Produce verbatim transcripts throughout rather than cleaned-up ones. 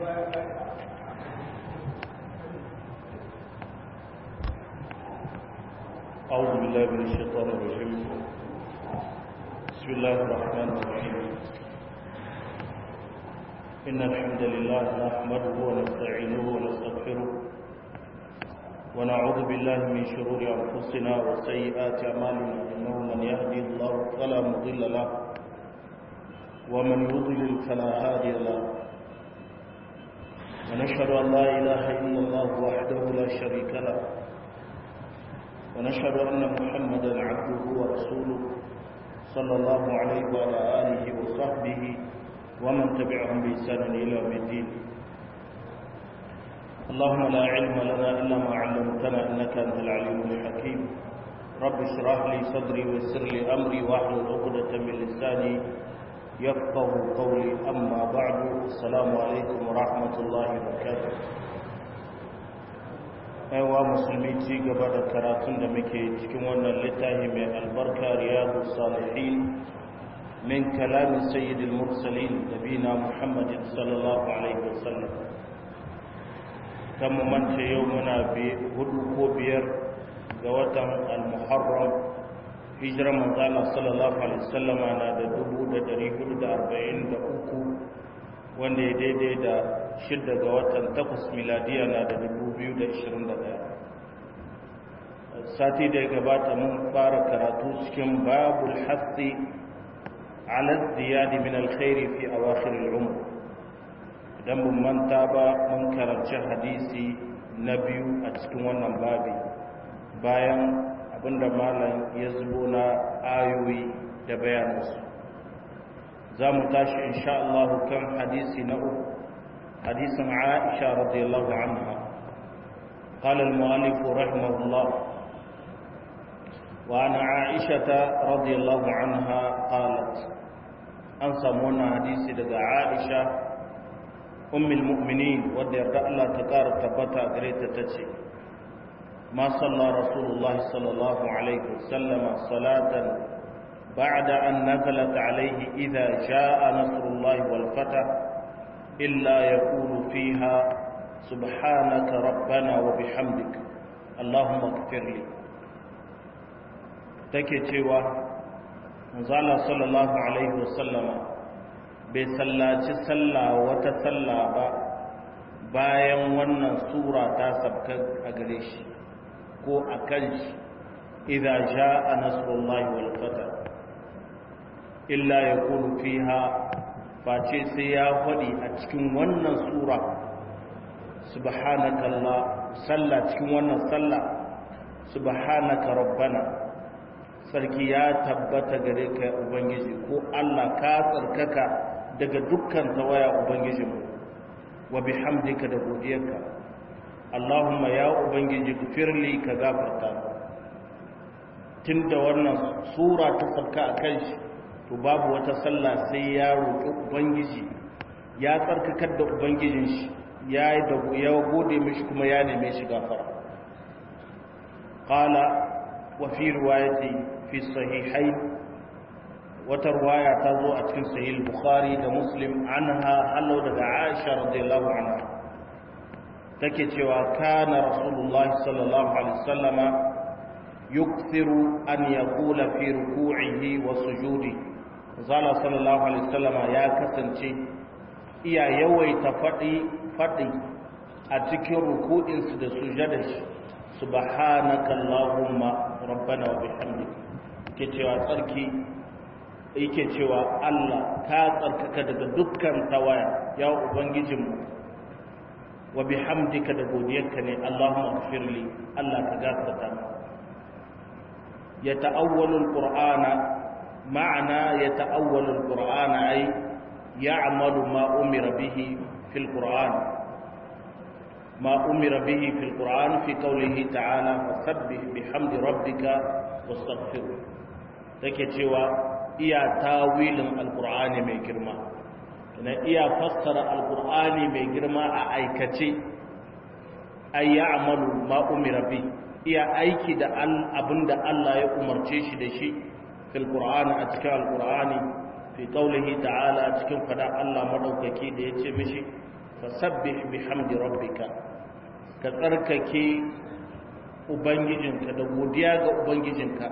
أعوذ بالله من الشيطان الرجيم. بسم الله الرحمن الرحيم. إن الحمد لله نحمده ونستعينه ونستغفره ونعوذ بالله من شرور أنفسنا وسيئات أعمالنا، إنه من يهدي الله فلا مضل له ومن يضلل فلا هادي له، ونشهد أن لا إله إلا الله وحده لا شريك له، ونشهد أن محمدا عبده ورسوله صلى الله عليه وعلى آله وصحبه ومن تبعهم بإحسان إلى يوم الدين. اللهم لا علم لنا إلا ما علمتنا إنك أنت العليم الحكيم. رب اشرح لي صدري ويسر لي أمري واحلل عقدة من لساني يفقه قولي. أما بعد، السلام عليكم ورحمة الله وبركاته. aiwa musulmi, ci gaba da karatun da muke cikin wannan littafi mai albarka riyadu salihin min kalamin sayyidil mursalin nabina muhammadin sallallahu alaihi wasallam. kan mu mance yau muna bi hudu ko biyar ga watan al-muharram, hijirar manzala sallallahu alaihi wasallama na da dubu da dari hudu da arba'in da uku, wanda ya daidai da shidda ga watan takwas miladiya na da dubu biyu da ishirin da ɗaya. Sati da ya gabata mun fara karatu cikin babul hassi ala ziyadi min alkhairi fi awakhir al-umr. Idan mun manta ba, mun karanci hadisi na biyu a cikin wannan babi bayan abinda malam ya zubo na ayoyi da bayanansu. za mu tashi insha Allah kan hadisi na uku, hadisin Aisha radiyallahu anha. قال المؤلف رحمه الله: وعن عائشة رضي الله عنها قالت، أن سمونا حديثي لدى عائشة أم المؤمنين ودير الله تقار تبتا قريتا تتشي: ما صلى رسول الله صلى الله عليه وسلم صلاة بعد أن نزلت عليه إذا جاء نصر الله والفتح إلا يقول فيها سبحانك ربنا وبحمدك اللهم اغفر لي. take cewa manzala sallallahu alaihi wasallam bai sallaci sallah wata sallah ba bayan wannan sura ta sabka a gare shi ko akan shi, idza jaa nasrullahi wal fath illa yaqulu fiha, face sai ya faɗi a cikin wannan sura subhanaka Allah, sallah cikin wannan sallah subhanaka rabbana, sarki ya tabbata gare ka ubangiji ko Allah, ka tsarkaka daga dukkan tawaya ubangijinmu, wa bihamdika da godiyarka, Allahumma ya ubangiji gfirli, ka gafarta. Tunda wannan sura ta sabka akan shi, to babu wata sallah sai ya roƙi ubangiji, ya tsarkakar da ubangijin shi, ya yi da ya gode mishi kuma ya neme shi gafara. qala wa fi riwayati fi sahihain, wata riwaya ta zo a cikin sahih bukhari da muslim, anha halau daga aisha radiyallahu anha take cewa kana rasulullahi sallallahu alaihi wasallama yukthiru an yaqula fi ruku'ihi wa sujudi. zala sallallahu alaihi wasallama ya kasance iya yawaita faɗi faɗi a cikin ruku'insu da sujadar shi, subhanaka allahumma rabbana wa bihamdika, ke cewa tsarki yake cewa Allah, ka tsarkaka daga dukkan tawaya ya ubangijinmu, wa bihamdika da godiyarka ne, allahumma ighfirli, Allah ka gafarta mu. ya ta'awwalu alqur'ana, ma'ana ya ta'awwalu alqur'ana ay ya'malu ma umira bihi fil qur'an, ma umira bihi fil qur'an fi qawlihi ta'ala fasabbih bihamdi rabbika wastaghfir. take cewa iya tawilin alqur'ani mai girma, na iya fassara alqur'ani mai girma a aikace, ay ya'malu ma umira bihi, iya aiki da abinda Allah ya umarce shi da shi fil qur'ani, a cikin alqur'ani, fi qawlihi ta'ala, cikin fada Allah madaukaki da yace mishi fasabbih bihamdi rabbika ka tsarkake ubangijinka da godiya ga ubangijinka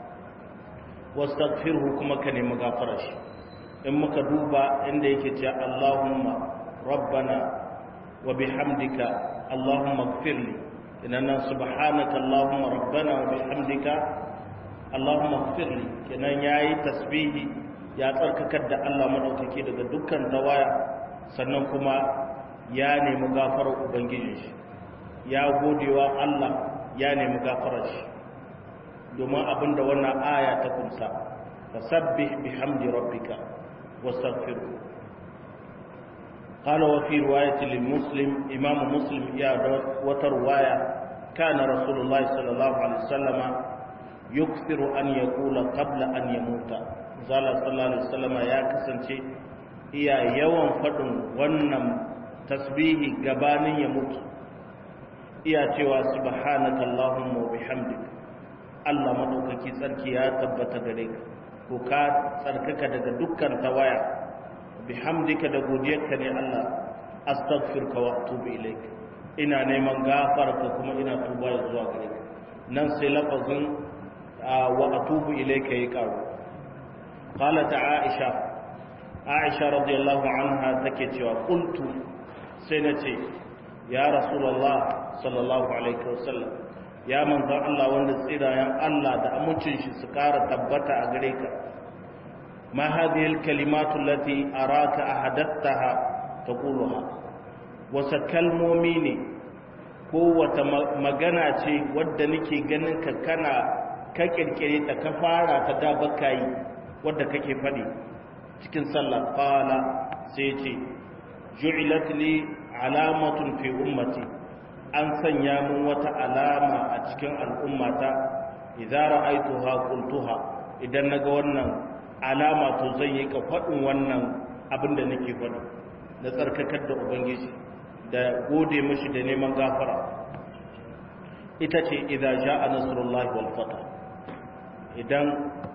wastaghfirhu kuma ka nemi gafarar shi in muka duba inda yake cewa Allahumma rabbana wa bihamdika Allahumma ighfirli inna subhanaka Allahumma rabbana wa bihamdika Allahumma ighfirli kenan yayi tasbihi ya tsarkakar da Allah madaukake daga dukkan tawaya sannan kuma ya nemi gafarar ubangijin shi ya godewa Allah ya nemi gafarar shi domin abinda wannan aya ta kunsa fasabbih bihamdi rabbika wastaghfirhu qala wa fi riwayati lil muslim imam muslim ya wata riwaya kana rasulullah sallallahu alaihi wasallam yukthiru an yaqula qabla an yamuta zalla sallallahu alaihi wasallam ya kasance iya yawan fadin wannan tasbihi gabanin ya mutu iya cewa subhanaka allahumma wa bihamdika Allah madaukaki tsarki ya tabbata gare ka ko ka tsarkaka daga dukkan tawaya bihamdika da godiyarka ne Allah astaghfiruka wa atubu ilaik ina neman gafarka kuma ina tuba zuwa gare ka nan sai lafazin wa atubu ilaika ya karu qalat aisha aisha radiyallahu anha take cewa qultu sai nace ya rasulullah sallallahu alaihi wasallam ya manzon Allah wanda tsirayen Allah da amincin shi su kara tabbata a gare ka ma hadhihi alkalimatu allati araka ahadattaha taquluha wasa kalmomi ne ko wata magana ce wadda nake ganin ka kana ka kirkire ta ka fara ta da bakai wadda kake fadi cikin sallah qala sai ce ju'ilat li alamatun fi ummati an sanya mun wata alama a cikin al'ummata idza ra'aytuha qultuha idan naga wannan alama to zan yi ka fadin wannan abinda nake faɗi da tsarkakar da ubangiji da gode mishi da neman gafara ita ce idza jaa nasrullahi wal fath idan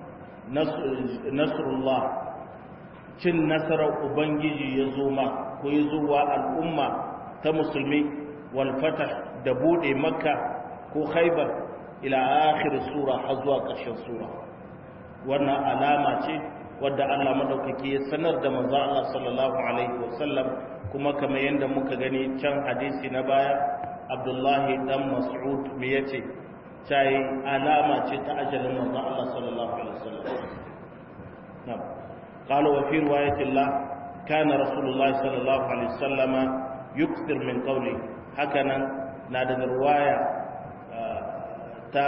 nasrullah cin nasarar ubangiji ya zo ma ko ya zo wa al'umma ta musulmi walfatah da bude makka ko khaybar ila akhir sura har zuwa ƙarshen sura wannan alama ce wadda Allah madaukaki ya sanar da manzo Allah sallallahu alaihi wasallam kuma kamar yanda muka gani can hadisi na baya Abdullahi dan Mas'ud me yace sai alama ce ta ajalin manzo Allah sallallahu alaihi wasallam na'am qala wa fi riwayati Allah kana rasulullahi sallallahu alaihi wasallam yukthir min qawli hakanan na da riwaya ta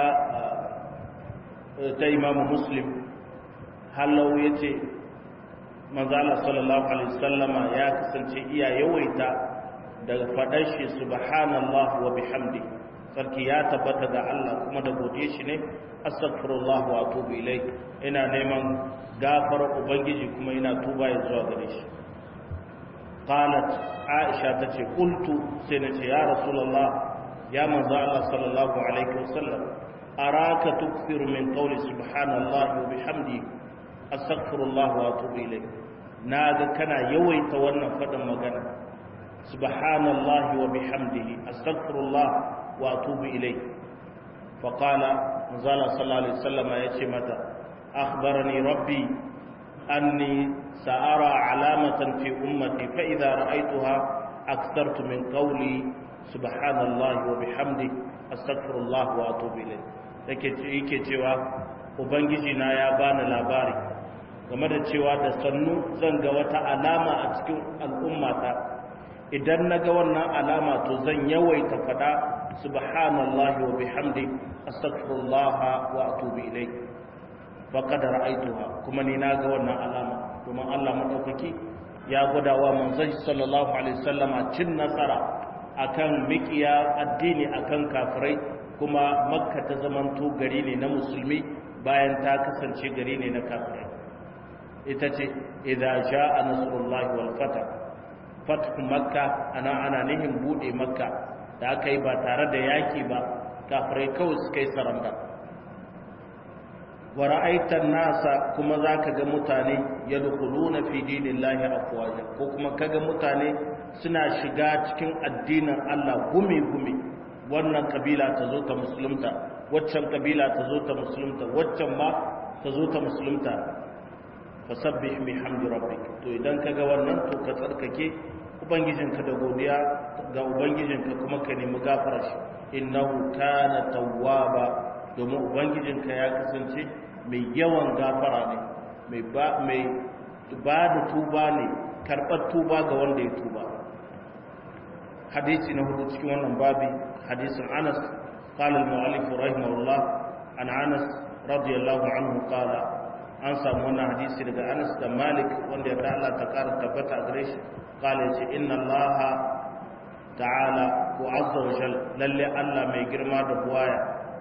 ta Imam Muslim halau yace manzo Allah sallallahu alaihi wasallama ya kasance iya yawaita daga fadar shi subhanallahi wa bihamdi sarki ya tabbata ga Allah kuma da godiye shi ne astaghfirullah wa atubu ilai ina neman gafarar ubangiji kuma ina tuba ya zuwa gare shi qalat aisha tace qultu sai nace ya rasulullah ya manzo Allah sallallahu alaihi wasallam araka tukthiru min qawli subhanallahi wa bihamdi astaghfirullah wa atubu ilai naga kana yawaita wannan fadin magana subhanallahi wa bihamdihi astaghfirullah wa atubu ilai faqala manzo Allah sallallahu alaihi wasallam yace mata akhbarani rabbi anni sa'ara alamatan fi ummati fa idza ra'aytuha akthartu min qawli subhanallahi wa bihamdi astaghfirullah wa atubu ilayh yake yake cewa ubangiji na ya bani labari game da cewa da sannu zan ga wata alama a cikin al'ummata idan naga wannan alama to zan yawaita fada subhanallahi wa bihamdi astaghfirullah wa atubu ilayh faqad ra'aytuha kuma ni naga wannan alama kuma Allah madaukaki ya gwadawa manzon sallallahu alaihi wasallama cin nasara akan mikiya addini akan kafirai kuma makka ta zamanto gari ne na musulmi bayan ta kasance gari ne na kafirai ita ce idza jaa nasrullahi wal fath fath makka ana ana nihin bude makka da aka yi ba tare da yaki ba kafirai kawai suka yi saranda wa ra'aitan nasa kuma zaka ga mutane yadkhuluna fi dinillahi afwaja ko kuma kaga mutane suna shiga cikin addinin Allah gumi-gumi, wannan kabila ta zo ta musulunta, waccan kabila ta zo ta musulunta, waccan ma ta zo ta musulunta. fasabbih bihamdi rabbik, to idan kaga wannan to ka tsarkake ubangijinka da godiya ga ubangijinka kuma ka nemi gafara shi, innahu kana tawwaba, domin ubangijinka ya kasance mai yawan gafara ne, mai ba mai ba da tuba ne, karɓar tuba ga wanda ya tuba. hadisi na hudu cikin wannan babi hadisin Anas, qala al-mu'allif rahimahullah an Anas radiyallahu anhu qala, an samu wannan hadisi daga Anas da Malik wanda ya Allah ta ƙara tabbata gare shi, qala ce inna Allah ta'ala wa azza wa jalla, lalle Allah mai girma da buwaya,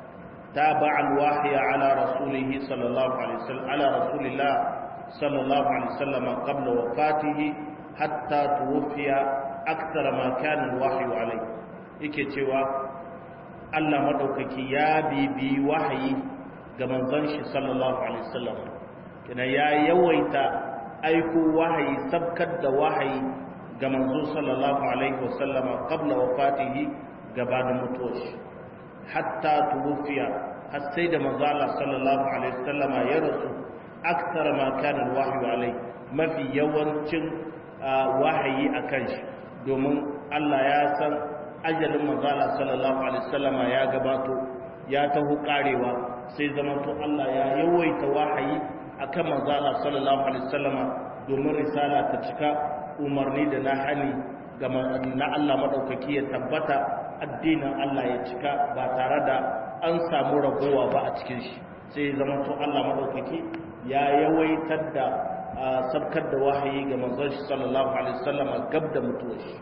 تابع الوحي على رسوله صلى الله عليه وسلم على رسول الله صلى الله عليه وسلم قبل وفاته حتى توفي أكثر ما كان الوحي عليه. yake cewa Allah madaukaki ya bibi wahayi ga manzon shi sallallahu alaihi wasallam, kina ya yawaita aiko wahayi, sabkar da wahayi ga manzo sallallahu alaihi wasallam qabla wafatihi, gabanin mutuwar shi, hatta tuwfiya, har sai da manzo Allah sallallahu alaihi wasallama ya rasu, akthar ma kana alwahyu alai, mafi yawancin wahayi akan shi, domin Allah ya san ajalin manzo Allah sallallahu alaihi wasallama ya gabato, ya taho karewa, sai zaman to Allah ya yawaita wahayi akan manzo Allah sallallahu alaihi wasallama domin risala ta cika, umarni da nahani ga na Allah madaukaki ya tabbata, addinin Allah ya cika ba tare da an samu ragowa ba a cikin shi, sai zama to Allah madaukaki ya yawaitar da sabkar da wahayi ga manzon shi sallallahu alaihi wasallam gab da mutuwar shi.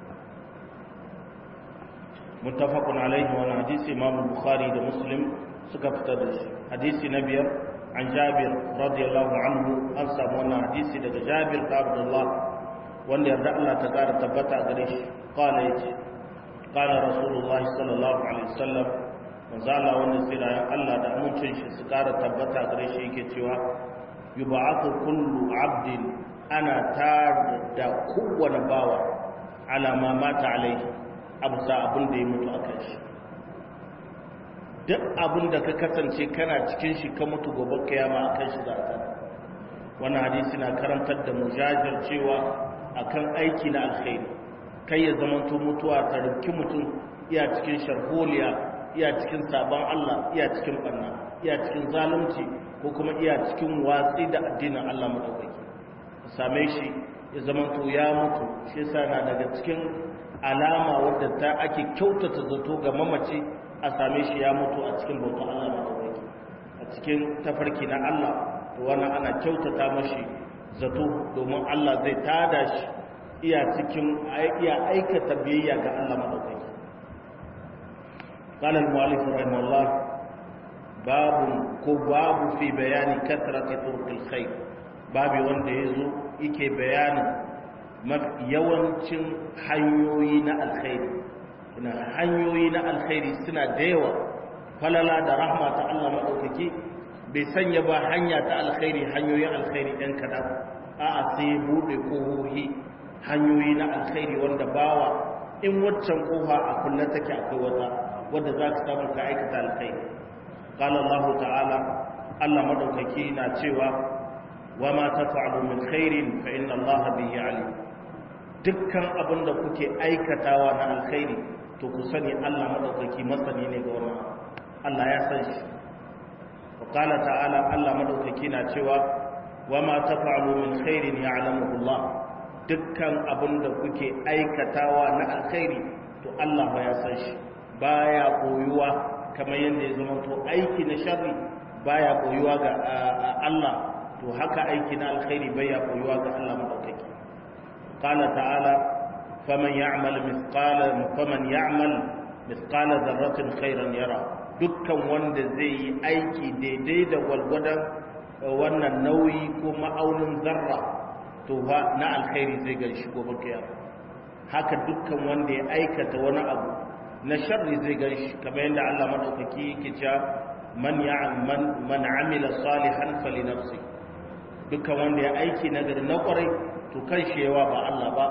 muttafaqun alaihi wa hadisi Imam Bukhari da Muslim suka fitar da shi. hadisi na biyar an Jabir radiyallahu anhu, an samu wannan hadisi daga Jabir da Abdullah wanda yarda Allah ta kara tabbata gare shi, qala yace qala rasulullahi sallallahu alaihi wasallam, manzo Allah wanda sira ya Allah da amincin shi su kara tabbata gare shi yake cewa yub'athu kullu 'abdin, ana tar da kowane bawa ala ma mata alaihi, abusa abin da ya mutu akan shi. duk abin da ka kasance kana cikin shi ka mutu gobe kiyama akan shi za ka. wannan hadisi na karantar da mujajir cewa akan aiki na alkhairi, kai ya zamanto mutuwa ta rubki mutum iya cikin sharholiya, iya cikin sabon Allah, iya cikin barna, iya cikin zalunci, ko kuma iya cikin watsi da addinin Allah madaukaki. same shi ya zamanto ya mutu, shi yasa na daga cikin alama wadda ta ake kyautata zato ga mamaci, a same shi ya mutu a cikin bautar Allah madaukaki, a cikin tafarki na Allah, to wannan ana kyautata mashi zato, domin Allah zai tada shi iya cikin iya aikata biyayya ga Allah madaukaki. qala al-mu'allif rahimahullah babu ko babu fi bayani kathrati turqil khair, babu wanda yazo yake bayanin yawancin hanyoyi na alkhairi. ina hanyoyi na alkhairi suna da yawa, falala da rahma ta Allah madaukaki bai sanya ba hanya ta alkhairi, hanyoyin alkhairi ɗan kaɗan, a'a sai buɗe ƙohohi hanyoyi na alkhairi wanda bawa in waccan ƙoha a kulle take akwai wata wadda za ka samu ka aikata alkhairi. qala Allah ta'ala, Allah madaukaki na cewa wa ma taf'alu min khairin fa inna Allah bihi alim, dukkan abin da kuke aikatawa na alkhairi to ku sani Allah madaukaki masani ne ga wannan, Allah ya san shi. qala ta'ala, Allah madaukaki na cewa wama taf'alu min khairin ya'lamuhu Allah, dukkan abinda kuke aikatawa na alkhairi to Allah ba ya san shi, baya koyuwa kamar yanda ya zama to aiki na sharri baya koyuwa ga Allah, to haka aiki na alkhairi baya koyuwa ga Allah madaukaki. qala ta'ala faman ya'mal mithqala faman ya'mal mithqala dharratin khairan yara, dukkan wanda zai yi aiki daidai da gwalgwadon wannan nauyi ko ma'aunin zarra to ba na alkhairi zai gan shi gobe kiyama. haka dukkan wanda ya aikata wani abu na sharri zai gan shi, kamar yadda Allah madaukaki yake cewa man ya'mal man amila salihan falinafsi, dukkan wanda ya aiki nagari na kwarai to kan shi yawa ba Allah ba,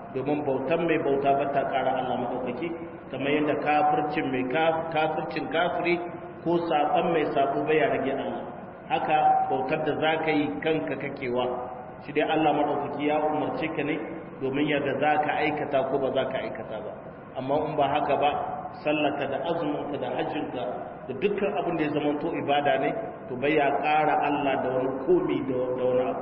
domin bautan mai bauta ba ta ƙara Allah maɗaukaki kamar yadda kafircin mai kafircin kafiri ko saɓon mai saɓo bai rage Allah haka bautar da za ka yi kanka kakewa shi dai Allah maɗaukaki ya umarce ka ne domin yadda za ka aikata ko ba za ka aikata ba amma in ba haka ba sallaka da azuminka da hajjinka da dukkan abin da ya zama to ibada ne to bai ya ƙara Allah da wani komi da wani abu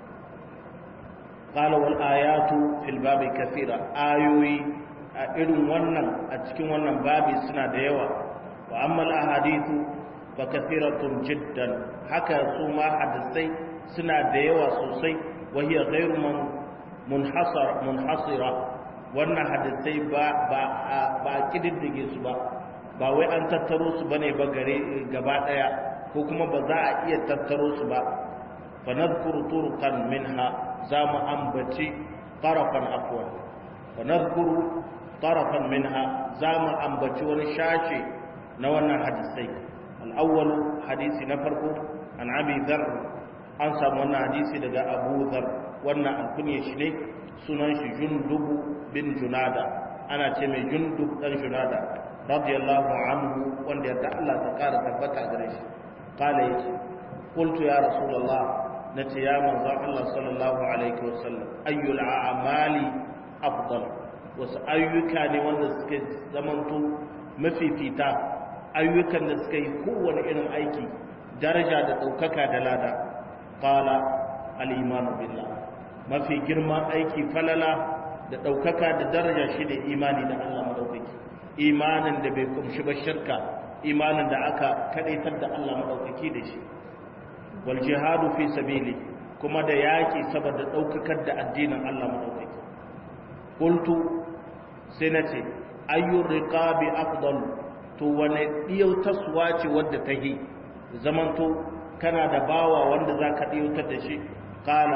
qala wal ayatu fil babi kathira ayoyi a irin wannan a cikin wannan babi suna da yawa wa amma al ahadithu fa kathiratun jiddan haka su ma hadisai suna da yawa sosai wa hiya ghayru munhasar munhasira wannan hadisai ba ba ba kididdige su ba ba wai an tattaro su bane ba gare gaba daya ko kuma ba za a iya tattaro su ba fa nadhkuru turqan minha za mu ambaci tarafan afwan fa nadhkuru tarafan minha za mu ambaci wani shashi na wannan hadisai al-awwal hadisi na farko an abi dharr an samu wannan hadisi daga abu dharr wannan alkunya shi ne sunan shi jundub bin junada ana ce mai jundub dan junada radiyallahu anhu wanda ya Allah ta kara tabbata gare shi kala yace qultu ya rasulullah nace ya manzo Allah sallallahu alaihi wasallam ayyul a'mali afdal wasu ayyuka ne wanda suke zamanto mafifita ayyukan da suka yi kowane irin aiki daraja da daukaka da lada qala al-iman billah mafi girman aiki falala da ɗaukaka da daraja shi da imani da Allah maɗaukaki imanin da bai kumshi ba shirka imanin da aka kaɗaitar da Allah maɗaukaki da shi wal jihadu fi sabili kuma da yaƙi saboda ɗaukakar da addinin Allah maɗaukaki qultu sai na ce ayyur riqabi afdal to wane ɗiyautaswa ce wadda ta yi zamanto kana da bawa wanda zaka ɗiyautar da shi qala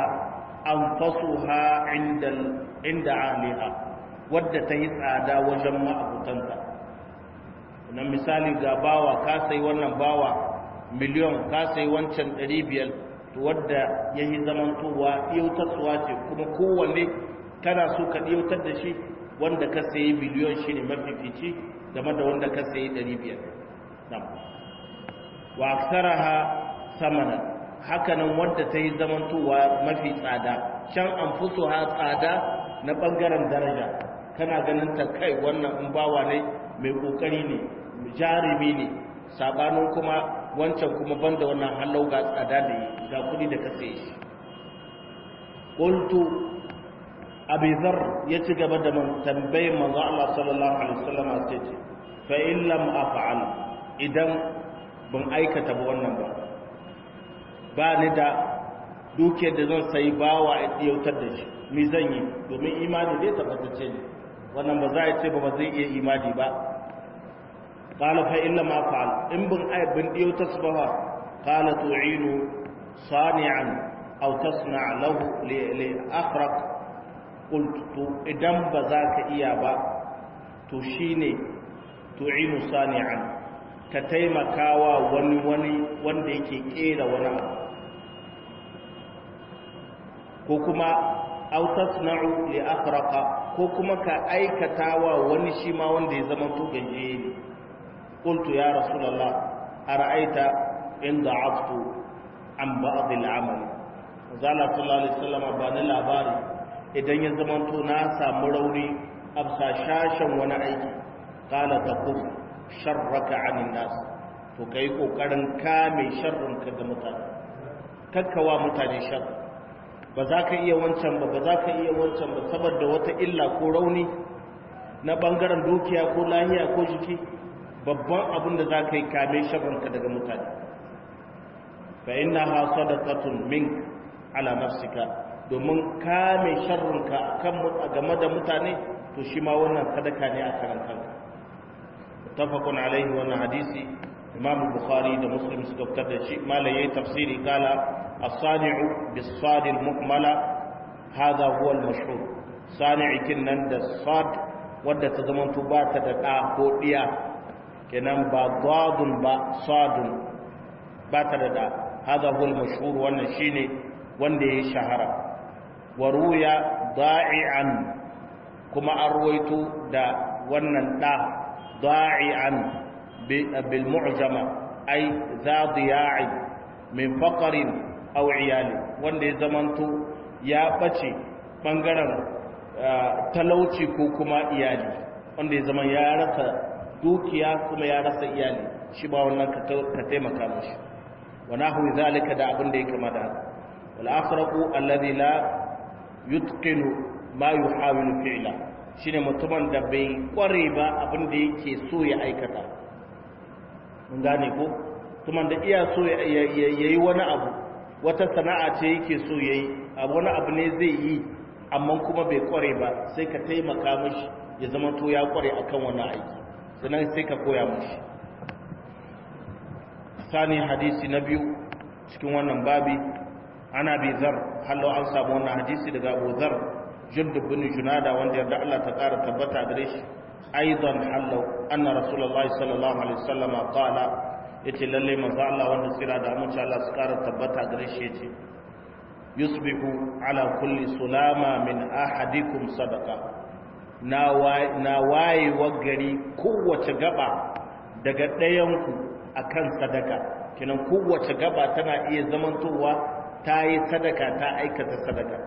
anfasuha inda inda aliha wadda ta yi tsada wajen ma'abutanta na misali ga bawa ka sai wannan bawa miliyon ka sai wancan ɗari biyar to wadda ya yi zamantowa ɗiyautarsuwa ce kuma kowanne kana so ka ɗiyautar da shi wanda ka sayi miliyon shi ne mafifici game da wanda ka sayi ɗari biyar wa aksaraha samanan hakanan wadda ta yi zamantowa mafi tsada can an fuso ha tsada na ɓangaren daraja kana ganin ta kai wannan in bawa ne mai ƙoƙari ne jarumi ne sabanin kuma wancan kuma banda wannan hallau ga tsada da ga kuɗi da ka saye shi qultu abi dhar ya ci gaba da man tambayin manzo Allah sallallahu alaihi wasallam sai ce fa in lam af'al idan ban aikata ba wannan ba ba ni da dukiyar da zan sayi bawa a ɗiyautar da shi mi zan yi domin imani zai tabbatacce ne wannan ba za a ce ba ba zai iya imani ba qala fa illa ma fa'al in bin ay bin ɗiyautar su ba qala tu'inu sani'an aw tasna' lahu li akhraq qultu idan ba za ka iya ba to shine tu'inu sani'an ka taimakawa wani wani wanda yake kera wani abu ko kuma autasna'u li akhraqa ko kuma ka aikatawa wani shi ma wanda ya zama to ganje ne qultu ya rasulullah ara'aita in da'aftu an ba'd al-amal zalla sallallahu alaihi wasallam ba ni labari idan ya zama to na samu rauni absa shashan wani aiki qala taquf sharraka 'anil nas to kai kokarin kame sharrinka ga mutane kakkawa mutane sharri ba za ka iya wancan ba ba za ka iya wancan ba saboda wata illa ko rauni na bangaren dukiya ko lahiya ko jiki babban abin da za ka yi kame sharrinka daga mutane fa inna ha sadaqatun mink ala nafsika domin kame sharrinka kan game da mutane to shi ma wannan sadaka ne a karan kanka tafaqun alaihi wannan hadisi imam bukhari da muslim suka fitar da shi malai yayi tafsiri kala الصانع بالصاد المكملة هذا هو المشهور صانع كنن ده صاد وده تزمن تبات ده ko diya kenan ba dadun ba sadun ba ta da hada huwa al-mashhur wannan shine wanda ya shahara wa ruya da'ian kuma an ruwaito da wannan da da'i'an bil mu'jama ay za diya'i min faqrin aw iyali wanda ya zamanto ya bace bangaren talauci ko kuma iyali wanda ya zama ya rasa dukiya kuma ya rasa iyali shi ba wannan ka taimaka mashi wa nahwi zalika da abin da ya kama da haka wal akhraqu alladhi la yutqinu ma yuhawilu fi'la shine mutumin da bai kware ba abin da yake so ya aikata mun gane ko mutumin da iya so yayi wani abu wata sana'a ce yake so yayi wani abu ne zai yi amma kuma bai kware ba sai ka taimaka mishi ya zama to ya kware akan wannan aiki sannan sai ka koya mishi sani hadisi na biyu cikin wannan babi ana bi zar hallo an samu wannan hadisi daga Abu Zar Jundub bin Junada wanda yarda Allah ta ƙara tabbata gare shi aidan hallo anna rasulullahi sallallahu alaihi wasallam qala yace lalle manzo Allah wanda sira da amince Allah su ƙara tabbata gare shi yace yusbihu ala kulli sulama min ahadikum sadaqa na waye wa gari kowace gaba daga ɗayanku akan sadaka kinan kowace gaba tana iya zamantowa ta yi sadaka ta aikata sadaka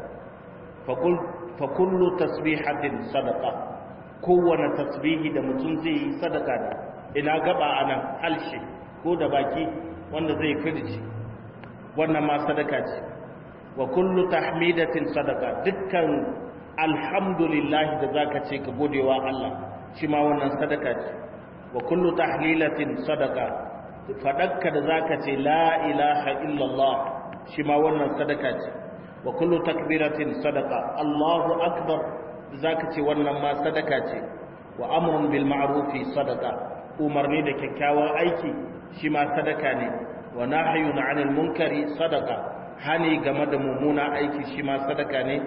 fa kullu tasbihatin sadaqa kowane tasbihi da mutum zai yi sadaka ne ina gaba anan halshe ko da baki wanda zai firji wannan ma sadaka ce wa kullu tahmidatin sadaka dukkan alhamdulillah da zaka ce ka godewa Allah shi ma wannan sadaka ce wa kullu tahlilatin sadaka fadakka da zaka ce la ilaha illallah shi ma wannan sadaka ce wa kullu takbiratin sadaka Allahu akbar zaka ce wannan ma sadaka ce wa amrun bil ma'rufi sadaka umarni da kyakkyawan aiki shi ma sadaka ne wa nahyun 'anil munkari sadaka hani game da mummuna aiki shi ma sadaka ne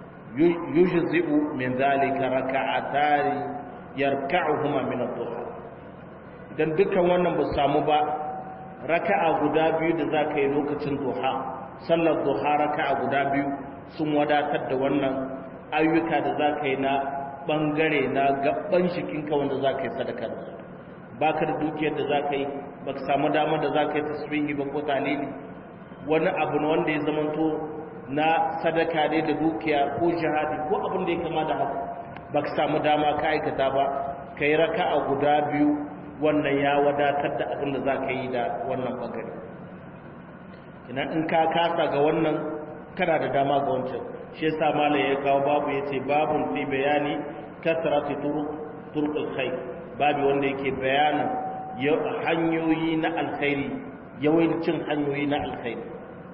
yujzi'u min zalika raka'atani yarka'uhuma min ad-duha idan dukkan wannan ba samu ba raka'a guda biyu da zaka yi lokacin duha sallar duha raka'a guda biyu sun wadatar da wannan ayyuka da zaka yi na bangare na gaban shikinka wanda zaka yi sadaka da su baka da dukiyar da zaka yi baka samu damar da zaka yi tasbihi ba ko talili wani abu ne wanda ya zamanto na sadaka ne da dukiya ko jihadi ko abin da ya kama da haka ba ka samu dama ka aikata ba ka yi raka a guda biyu wannan ya wadatar da abin da za ka yi da wannan bangare ina in ka kasa ga wannan kana da dama ga wancan shi yasa malai ya kawo babu ya ce babun fi bayani kasratu turuq turuqul khair babu wanda yake bayanin hanyoyi na alkhairi yawancin hanyoyi na alkhairi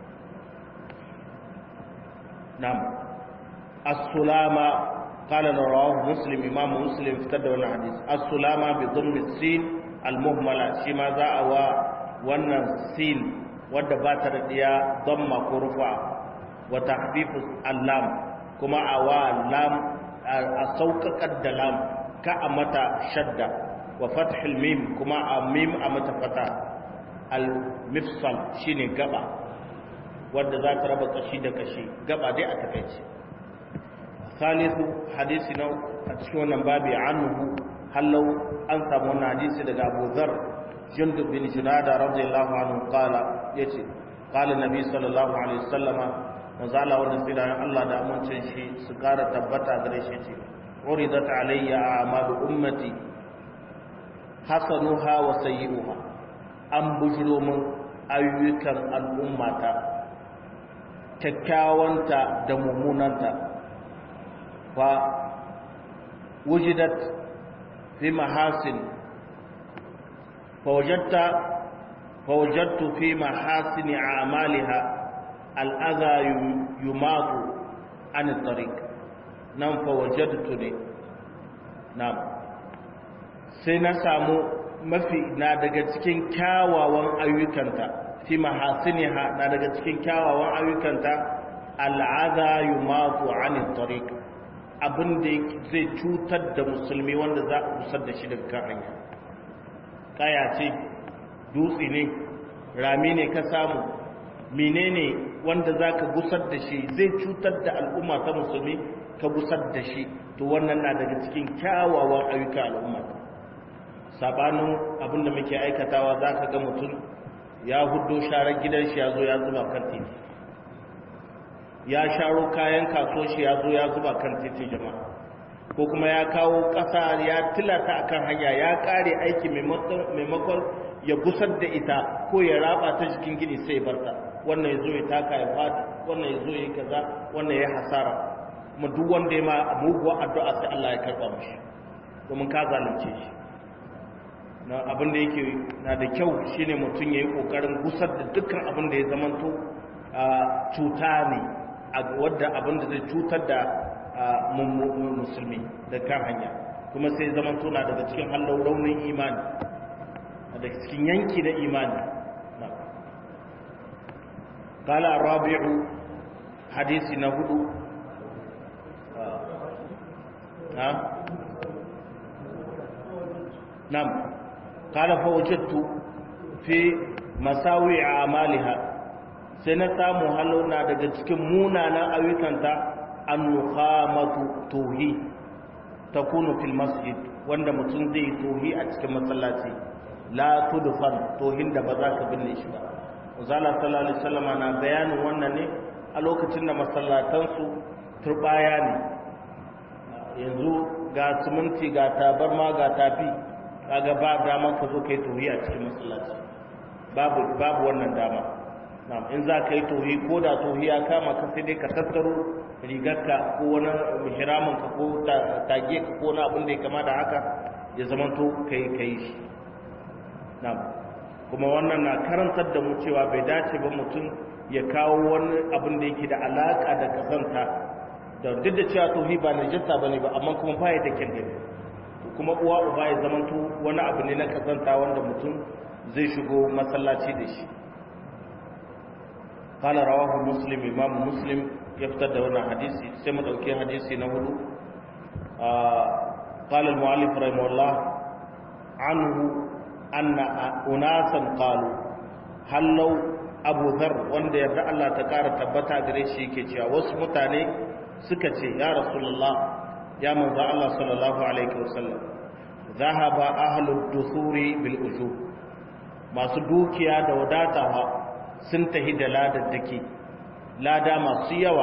نعم السلامة قال رواه مسلم إمام مسلم افتدى وانا حديث السلامة بضم السين المهملة شما ذا أوا وانا السين wadda ba ta da ɗiya damma ko rufa wa tahfifu allam kuma a wa lam a sauƙaƙar da lam ka a mata shadda wa fathul mim kuma a mim a mata fata al mifsal shine gaba wadda za ta raba kashi da kashi gaba dai a takaice salisu hadisi na a cikin wannan babi anhu hallau an samu wannan hadisi daga Abu Dharr Jundub bin Junada radiyallahu anhu qala yace qala nabi sallallahu alaihi wasallama manzala wannan sai da Allah da amincin shi su kara tabbata gare shi ce uridat alayya a'malu ummati hasanuha wa sayyi'uha an bujuro min ayyukan al'ummata kyakkyawanta da mummunanta fa wujidat fi mahasin فوجدت فوجدت في محاسن أعمالها الأذى يماط عن الطريق نعم فوجدتني نعم سنسامو mafi na daga cikin kyawawan ayyukanta fi mahasiniha na daga cikin kyawawan ayyukanta al'adha yumatu 'anil tariq abin da zai cutar da musulmi wanda za a kusar da shi daga kan hanya kaya ce dutse ne rami ne ka samu menene wanda zaka gusar da shi zai cutar da al'umma ta musulmi ka gusar da shi to wannan na daga cikin kyawawan ayyuka al'umma sabanin abinda muke aikatawa zaka ga mutum ya huddo sharar gidan shi ya zo ya zuba kan titi ya sharo kayan kasuwar shi ya zo ya zuba kan titi jama'a ko kuma ya kawo ƙasa ya tilata akan hanya ya kare aiki maimakon ya gusar da ita ko ya raba ta cikin gini sai ya barta wannan ya zo ya taka ya fadi wannan ya zo ya kaza wannan ya hasara kuma duk wanda ya ma muguwa addu'a sai Allah ya karba mishi domin ka zalunce shi na abin da yake na da kyau shine mutum yayi kokarin gusar da dukkan abin da ya zamanto cuta ne wadda abin da zai cutar da musulmi da kan hanya kuma sai zamanto na daga cikin hallau raunin imani daga cikin yanki da imani قال الرابع حديث نهدو ها نعم قال فوجدت في مساوي اعمالها سنسامو halona daga cikin munanan ayyukanta an-nukhamatu tuhi takunu fil masjid wanda mutum zai tuhi a cikin masallaci la tudfan tuhin da ba za ka binne shi ba Uzala sallallahu alaihi wasallam na bayanin wannan ne a lokacin da masallatansu turbaya ne yanzu ga siminti ga tabarma ga tafi kaga ba dama ka zo kai tuhi a cikin masallaci babu babu wannan dama na'am in za ka yi tuhi ko da tuhi ya kama ka sai dai ka tattaro rigarka ko wani mihramin ka ko tage ka ko na abin da ya kama da haka ya zamanto kai kai shi na'am kuma wannan na karantar da mu cewa bai dace ba mutum ya kawo wani abin da yake da alaka da kasanta da duk da cewa tauhi ba najasa bane ba amma kuma baya da kyan gani kuma uwa uba ya zamanto wani abu ne na kasanta wanda mutum zai shigo masallaci da shi qala rawahu muslim imam muslim ya fitar da wannan hadisi sai mu dauke hadisi na hudu qala al-mu'allif rahimahullah anhu anna unasan qalu hallau abu dhar wanda yarda Allah ta kara tabbata gare shi yake cewa wasu mutane suka ce ya rasulullah ya manzo Allah sallallahu alaihi wasallam zahaba ahlud dusuri bil ujub masu dukiya da wadatawa sun tahi da ladaddaki lada masu yawa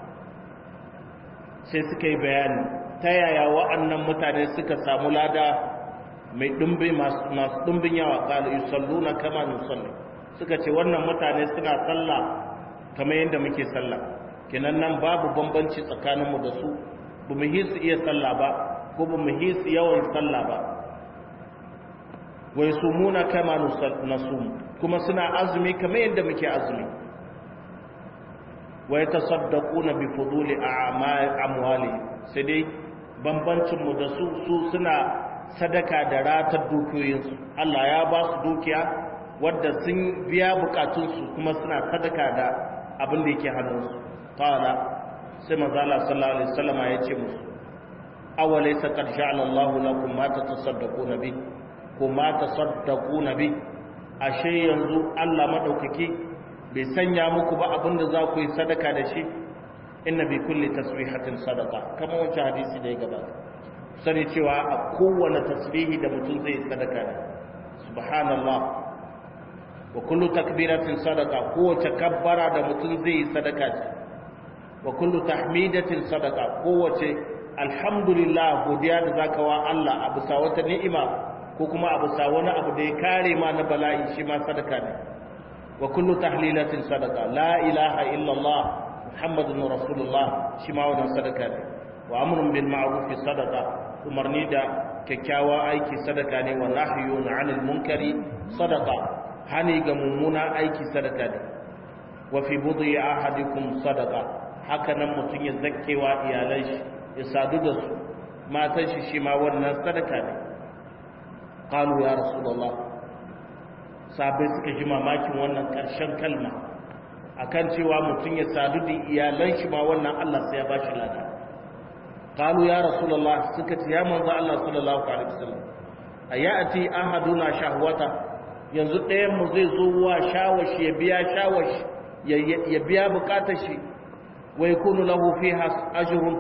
sai suka yi bayani ta yaya wa'annan mutane suka samu lada mai dumbi masu dumbin yawa kalu yusalluna kama nusalli suka ce wannan mutane suna sallah kamar yadda muke sallah kenan nan babu bambanci tsakaninmu da su ba mu hisu iya sallah ba ko ba mu hisu yawan sallah ba wai sumuna kama nasum kuma suna azumi kamar yadda muke azumi wai tasaddaquna bi fuduli amwali sai dai bambancin mu da su su suna sadaka da ratar dukiyoyinsu Allah ya ba su dukiya wadda sun biya bukatunsu kuma suna sadaka da abin da yake hannunsu qala sai manzo Allah sallallahu alaihi wasallam ya ce musu awalaysa qad ja'ala Allahu lakum ma tatasaddaquna bi ko ma tasaddaquna bi ashe yanzu Allah madaukaki bai sanya muku ba abin da za ku yi sadaka da shi inna bi kulli tasbihatin sadaqa kamar wancan hadisi da ya gabata sani cewa a kowane tasbihi da mutum zai sadaka ne subhanallah wa kullu takbiratin sadaka kowace kabbara da mutum zai sadaka ce wa kullu tahmidatin sadaka kowace alhamdulillah godiya da zaka wa Allah a bisa wata ni'ima ko kuma a bisa wani abu da ya kare ma na bala'i shi ma sadaka ne wa kullu tahlilatin sadaka la ilaha illallah muhammadun rasulullah shi ma wannan sadaka ne wa amrun bil ma'ruf sadaka umarni da kyakkyawa aiki sadaka ne wa nahyun 'anil munkari sadaka hani ga mummuna aiki sadaka ne wa fi budhi ahadikum sadaka haka nan mutun ya zakkewa iyalai shi ya sadu da su matan shi shi ma wannan sadaka ne qalu ya rasulullah sabai suka ji mamakin wannan karshen kalma akan cewa mutun ya sadu da iyalan shi ma wannan Allah sai ya bashi lada qalu ya rasulullah suka ce ya manzo Allah sallallahu alaihi wasallam ayati ahaduna shahwata yanzu ɗayan mu zai zo wa shawashi ya biya shawashi ya biya bukatar shi wa yakunu lahu fiha ajrun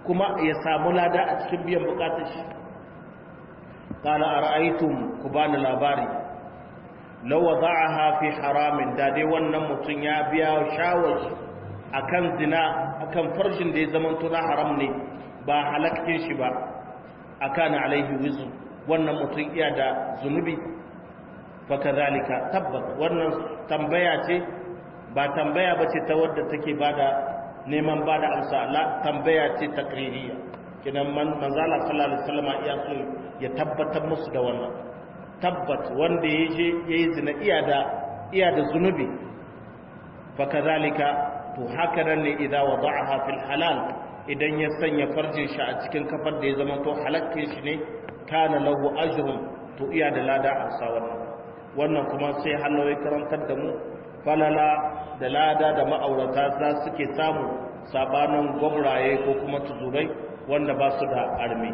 kuma ya samu lada a cikin biyan bukatar shi qala ara'aytum kubana labari law wada'aha fi haramin da dai wannan mutun ya biya shawar akan zina akan farjin da ya zama tuna haram ne ba halakkin shi ba akana alaihi wizr wannan mutun iya da zunubi fa kadhalika tabbat wannan tambaya ce ba tambaya bace ta wadda take bada neman bada amsa la tambaya ce takririya kinan man manzala sallallahu alaihi wasallam iya so ya tabbatar musu da wannan tabbat wanda yaje yayi zina iya da iya da zunubi fa kadhalika to haka nan ne idan wada'aha fil halal idan ya sanya farjin shi a cikin kafar da ya zama to halakkin shi ne kana lahu ajrun to iya da lada a sa wannan wannan kuma sai hannu ya karantar da mu falala da lada da ma'aurata za suke samu sabanin gwamraye ko kuma tuzurai wanda ba su da armi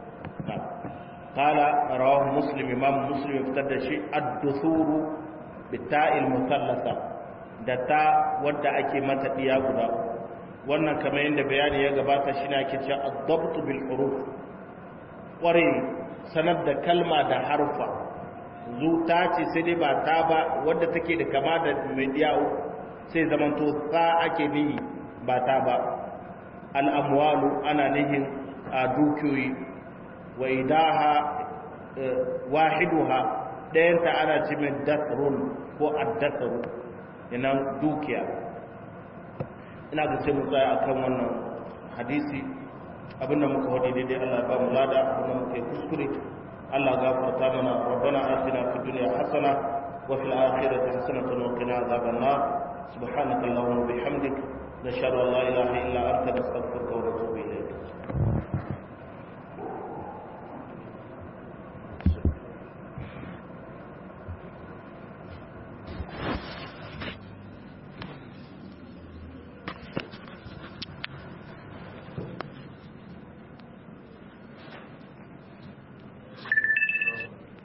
qala rawahu muslim imam muslim fitar da shi ad-dusuru bita'il mutallasa da ta wadda ake mata diya guda wannan kamar yadda bayani ya gabata shine ake cewa ad-dabt bil huruf kware sanar da kalma da harfa zuta ce sai dai ba ta ba wadda take da kama da mai diyawo sai zamanto ta ake nihi ba ta ba al-amwalu ana nihin a dukiyoyi wa idaha wahiduha ɗayanta ana ce mai dasrun ko ad-dasru ina dukiya ina ga sai mu tsaya akan wannan hadisi abinda muka wadi daidai Allah ya ba mu lada abinda muka yi kuskure Allah gafarta mana rabbana atina fid dunya hasana wa fil akhirati hasanatan wa qina adhaban nar subhanakallahumma wa bihamdik nashhadu an la ilaha illa anta nastaghfiruka wa natubu ilayk